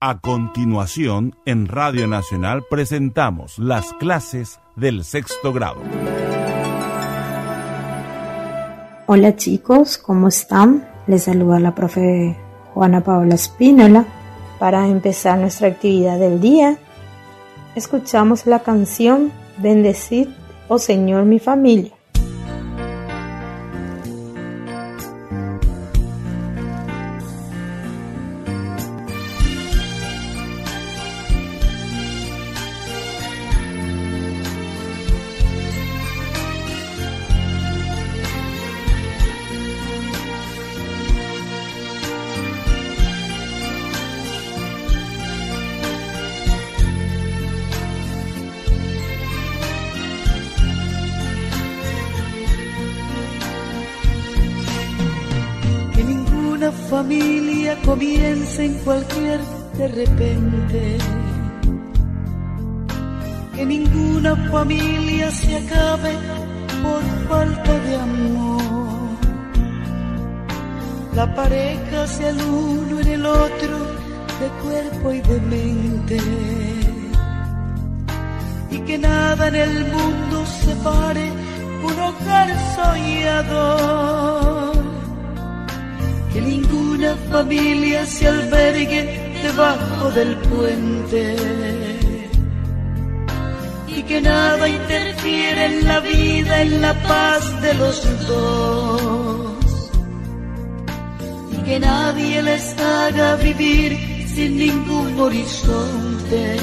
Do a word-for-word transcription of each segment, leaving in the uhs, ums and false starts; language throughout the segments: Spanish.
A continuación, en Radio Nacional presentamos las clases del sexto grado. Hola chicos, ¿cómo están? Les saluda la profe Juana Paola Espínola. Para empezar nuestra actividad del día, escuchamos la canción Bendecid, oh Señor, mi familia. Familia comienza en cualquier de repente, que ninguna familia se acabe por falta de amor. La pareja sea el uno en el otro, de cuerpo y de mente, y que nada en el mundo separe un hogar soñador. Que ninguna familia se albergue debajo del puente, y que nada interfiera en la vida, en la paz de los dos, y que nadie les haga vivir sin ningún horizonte,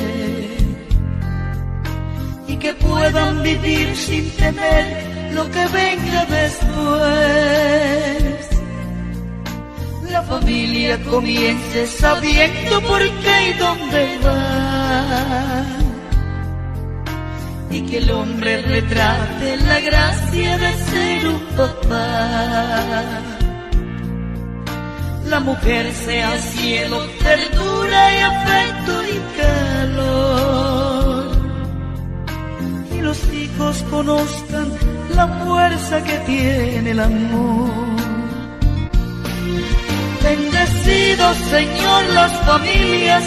y que puedan vivir sin temer lo que venga después. La familia comience sabiendo por qué y dónde va, y que el hombre retrate la gracia de ser un papá. La mujer sea cielo, ternura y afecto y calor, y los hijos conozcan la fuerza que tiene el amor. Bendecido Señor las familias,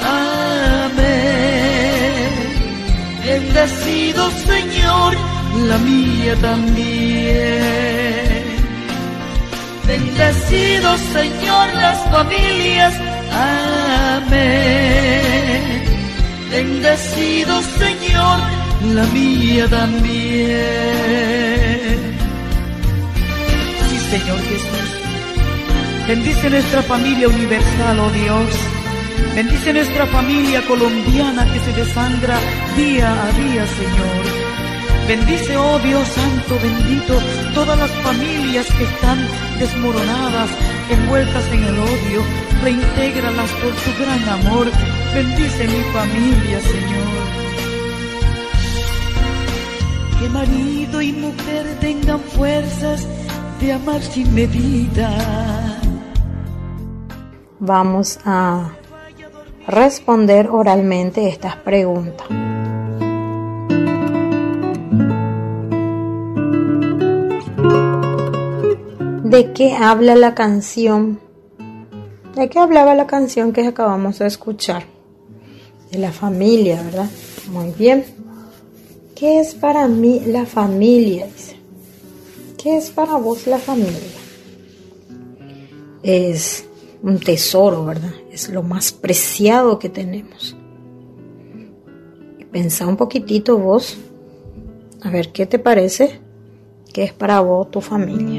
amén. Bendecido Señor la mía también. Bendecido Señor las familias, amén. Bendecido Señor la mía también. Sí, Señor Jesús. Bendice nuestra familia universal, oh Dios. Bendice nuestra familia colombiana que se desangra día a día, Señor. Bendice, oh Dios Santo, bendito, todas las familias que están desmoronadas, envueltas en el odio. Reintégralas por tu gran amor. Bendice mi familia, Señor. Que marido y mujer tengan fuerzas de amar sin medida. Vamos a responder oralmente estas preguntas. ¿De qué habla la canción? ¿De qué hablaba la canción que acabamos de escuchar? De la familia, ¿verdad? Muy bien. ¿Qué es para mí la familia? Dice. ¿Qué es para vos la familia? Es un tesoro, ¿verdad? Es lo más preciado que tenemos. Pensá un poquitito vos, a ver qué te parece que es para vos tu familia.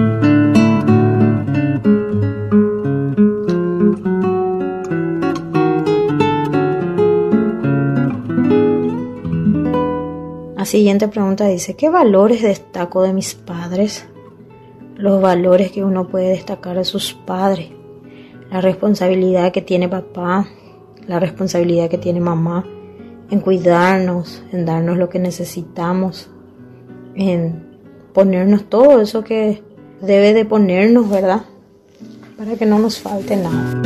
La siguiente pregunta dice, ¿qué valores destaco de mis padres? Los valores que uno puede destacar de sus padres. La responsabilidad que tiene papá, la responsabilidad que tiene mamá en cuidarnos, en darnos lo que necesitamos, en ponernos todo eso que debe de ponernos, ¿verdad? Para que no nos falte nada.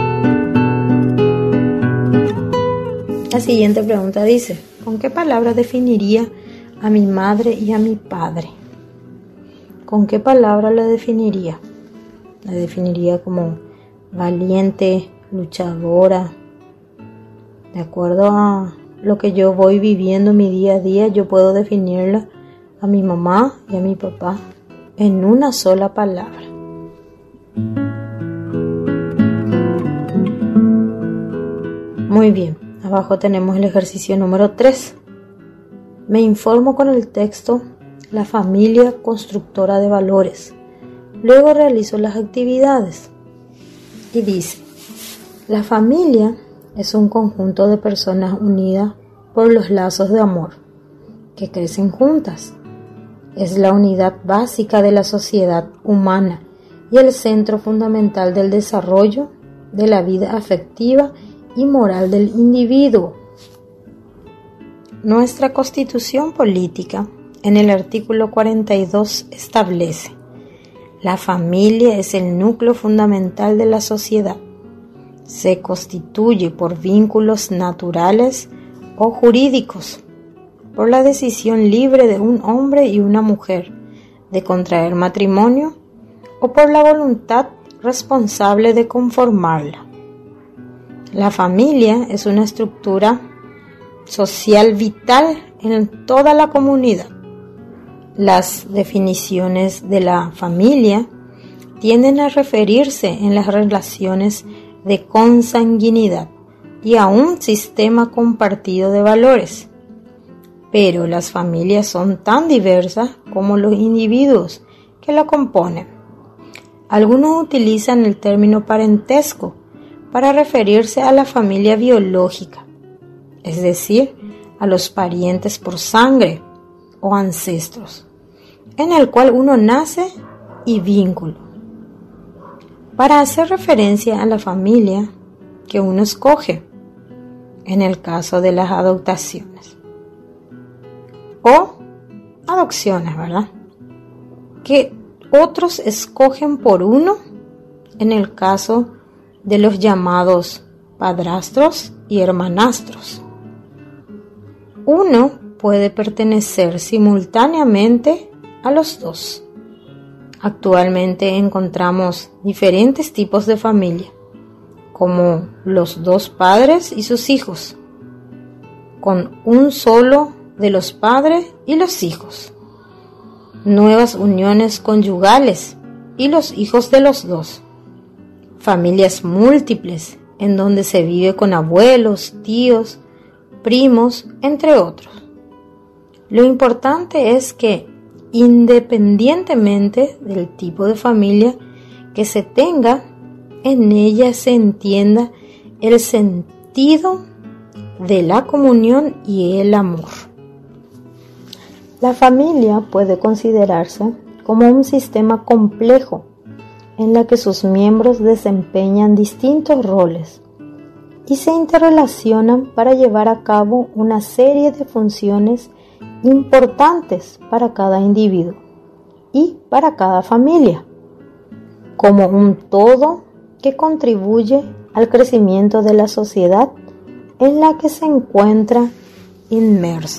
La siguiente pregunta dice, ¿con qué palabras definiría a mi madre y a mi padre? ¿Con qué palabra la definiría? La definiría como valiente, luchadora, De acuerdo a lo que yo voy viviendo mi día a día, yo puedo definirla a mi mamá y a mi papá en una sola palabra. Muy bien, abajo tenemos el ejercicio número tres. Me informo con el texto La familia constructora de valores. Luego realizo las actividades. Y dice, la familia es un conjunto de personas unidas por los lazos de amor, que crecen juntas. Es la unidad básica de la sociedad humana y el centro fundamental del desarrollo de la vida afectiva y moral del individuo. Nuestra Constitución Política, en el artículo cuarenta y dos, establece: la familia es el núcleo fundamental de la sociedad. Se constituye por vínculos naturales o jurídicos, por la decisión libre de un hombre y una mujer de contraer matrimonio o por la voluntad responsable de conformarla. La familia es una estructura social vital en toda la comunidad. Las definiciones de la familia tienden a referirse en las relaciones de consanguinidad y a un sistema compartido de valores. Pero las familias son tan diversas como los individuos que la componen. Algunos utilizan el término parentesco para referirse a la familia biológica, es decir, a los parientes por sangre o ancestros, en el cual uno nace, y vínculo, para hacer referencia a la familia que uno escoge, en el caso de las adoptaciones o adopciones, ¿verdad? Que otros escogen por uno, en el caso de los llamados padrastros y hermanastros. Uno puede pertenecer simultáneamente a los dos. Actualmente encontramos diferentes tipos de familia, como los dos padres y sus hijos, con un solo de los padres y los hijos, nuevas uniones conyugales y los hijos de los dos, familias múltiples en donde se vive con abuelos, tíos, primos, entre otros. Lo importante es que, independientemente del tipo de familia que se tenga, en ella se entienda el sentido de la comunión y el amor. La familia puede considerarse como un sistema complejo en la que sus miembros desempeñan distintos roles y se interrelacionan para llevar a cabo una serie de funciones importantes para cada individuo y para cada familia, como un todo que contribuye al crecimiento de la sociedad en la que se encuentra inmersa.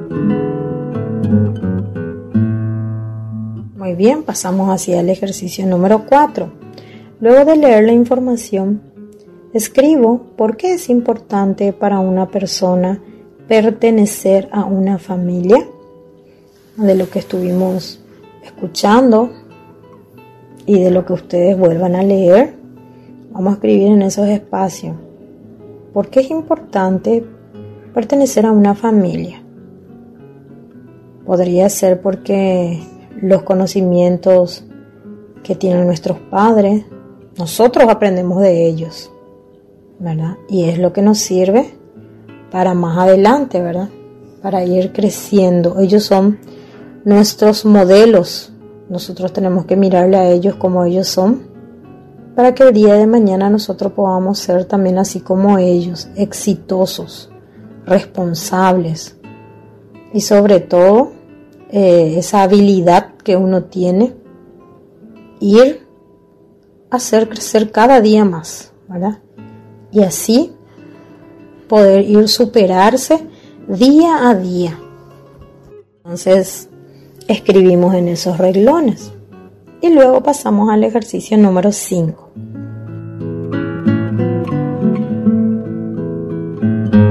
Muy bien, pasamos hacia el ejercicio número cuatro. Luego de leer la información, escribo por qué es importante para una persona pertenecer a una familia. De lo que estuvimos escuchando y de lo que ustedes vuelvan a leer, vamos a escribir en esos espacios por qué es importante pertenecer a una familia. Podría ser porque los conocimientos que tienen nuestros padres, nosotros aprendemos de ellos, ¿verdad? Y es lo que nos sirve para más adelante, ¿verdad? Para ir creciendo. Ellos son nuestros modelos. Nosotros tenemos que mirarle a ellos como ellos son, para que el día de mañana nosotros podamos ser también así como ellos, exitosos, responsables y sobre todo eh, esa habilidad que uno tiene, ir a hacer crecer cada día más, ¿verdad? Y así poder ir superarse día a día. Entonces escribimos en esos renglones y luego pasamos al ejercicio número cinco.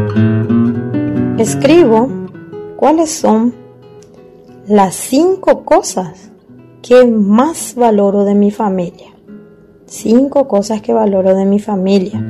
escribo cuáles son las cinco cosas que más valoro de mi familia. Cinco cosas que valoro de mi familia.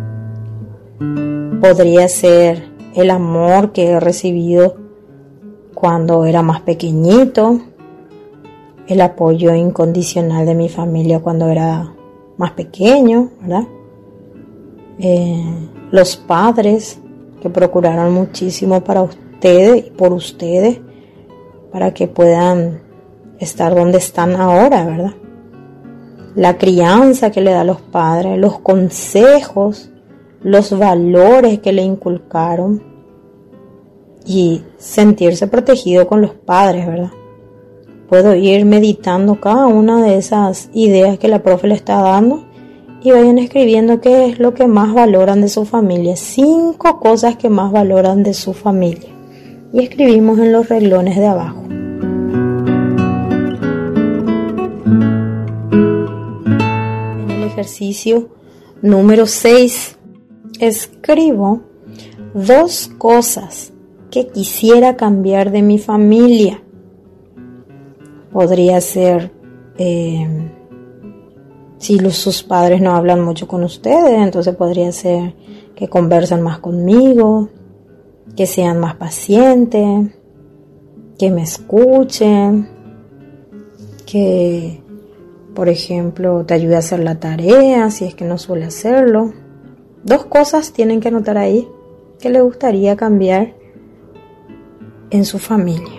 Podría ser el amor que he recibido cuando era más pequeñito, el apoyo incondicional de mi familia cuando era más pequeño, ¿verdad? Eh, los padres que procuraron muchísimo para ustedes y por ustedes, para que puedan estar donde están ahora, ¿verdad? La crianza que le da a los padres, los consejos, los valores que le inculcaron y sentirse protegido con los padres, ¿verdad? Puedo ir meditando cada una de esas ideas que la profe le está dando y vayan escribiendo qué es lo que más valoran de su familia. Cinco cosas que más valoran de su familia. Y escribimos en los renglones de abajo. En el ejercicio número seis, escribo dos cosas que quisiera cambiar de mi familia. Podría ser, eh, si los, sus padres no hablan mucho con ustedes, entonces podría ser que conversen más conmigo, que sean más pacientes, que me escuchen, que, por ejemplo, te ayude a hacer la tarea si es que no suele hacerlo. Dos cosas tienen que anotar ahí que le gustaría cambiar en su familia.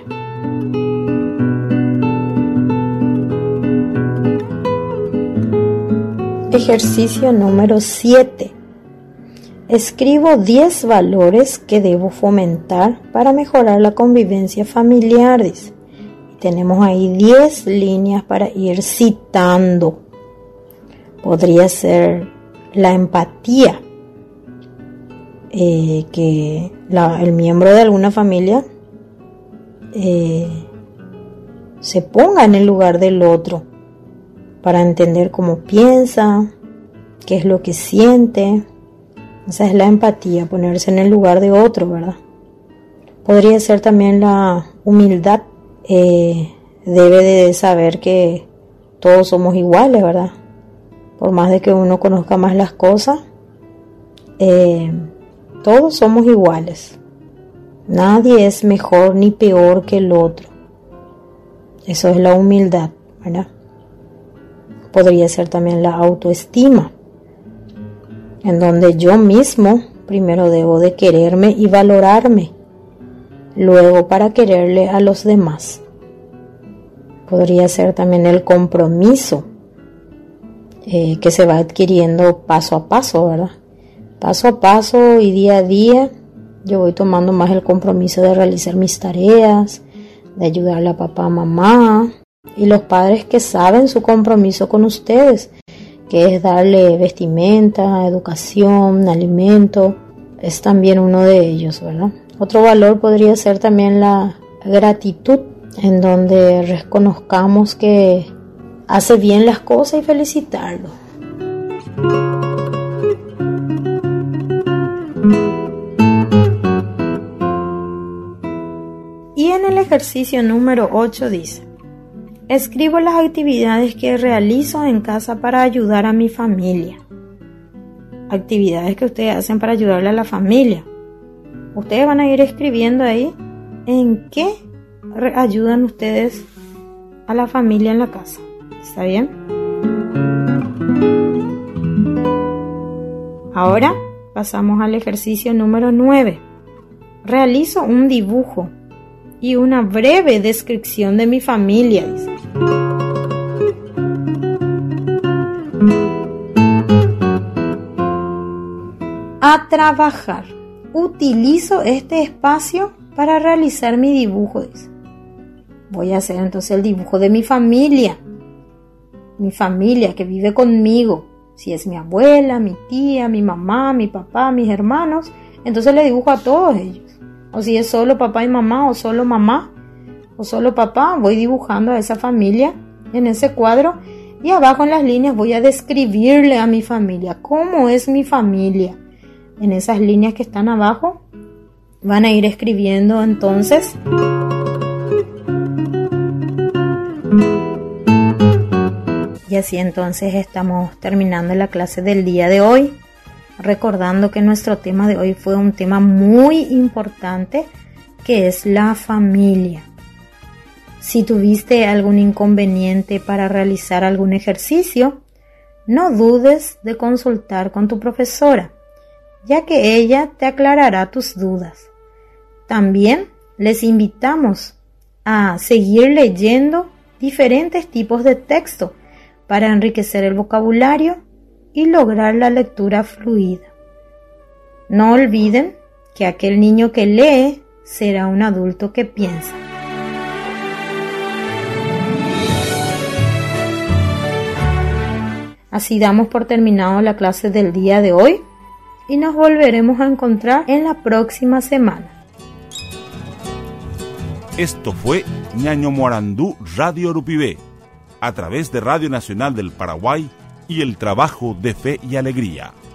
Ejercicio número siete. Escribo diez valores que debo fomentar para mejorar la convivencia familiar. Dice. Y tenemos ahí diez líneas para ir citando. Podría ser la empatía, eh, que la, el miembro de alguna familia eh, se ponga en el lugar del otro para entender cómo piensa, qué es lo que siente. Esa es la empatía, ponerse en el lugar de otro, ¿verdad? Podría ser también la humildad. Eh, debe de saber que todos somos iguales, ¿verdad? Por más de que uno conozca más las cosas, eh, todos somos iguales. Nadie es mejor ni peor que el otro. Eso es la humildad, ¿verdad? Podría ser también la autoestima, en donde yo mismo primero debo de quererme y valorarme, luego para quererle a los demás. Podría ser también el compromiso, eh, que se va adquiriendo paso a paso, ¿verdad? Paso a paso y día a día yo voy tomando más el compromiso de realizar mis tareas, de ayudarle a papá, mamá, y los padres que saben su compromiso con ustedes, que es darle vestimenta, educación, alimento, es también uno de ellos, ¿verdad? Otro valor podría ser también la gratitud, en donde reconozcamos que hace bien las cosas y felicitarlo. Y en el ejercicio número ocho dice: escribo las actividades que realizo en casa para ayudar a mi familia. Actividades que ustedes hacen para ayudarle a la familia. Ustedes van a ir escribiendo ahí en qué ayudan ustedes a la familia en la casa. ¿Está bien? Ahora pasamos al ejercicio número nueve. Realizo un dibujo y una breve descripción de mi familia, dice. A trabajar. Utilizo este espacio para realizar mi dibujo, dice. Voy a hacer entonces el dibujo de mi familia. Mi familia que vive conmigo. Si es mi abuela, mi tía, mi mamá, mi papá, mis hermanos, entonces le dibujo a todos ellos. O si es solo papá y mamá, o solo mamá, o solo papá, voy dibujando a esa familia en ese cuadro. Y abajo en las líneas voy a describirle a mi familia cómo es mi familia. En esas líneas que están abajo Van a ir escribiendo entonces. Y así entonces estamos terminando la clase del día de hoy, recordando que nuestro tema de hoy fue un tema muy importante, que es la familia. Si tuviste algún inconveniente para realizar algún ejercicio, no dudes de consultar con tu profesora, ya que ella te aclarará tus dudas. También les invitamos a seguir leyendo diferentes tipos de texto para enriquecer el vocabulario y lograr la lectura fluida. No olviden que aquel niño que lee será un adulto que piensa. Así damos por terminado la clase del día de hoy y nos volveremos a encontrar en la próxima semana. Esto fue Ñaño Morandú Radio Urupibé, a través de Radio Nacional del Paraguay y el trabajo de Fe y Alegría.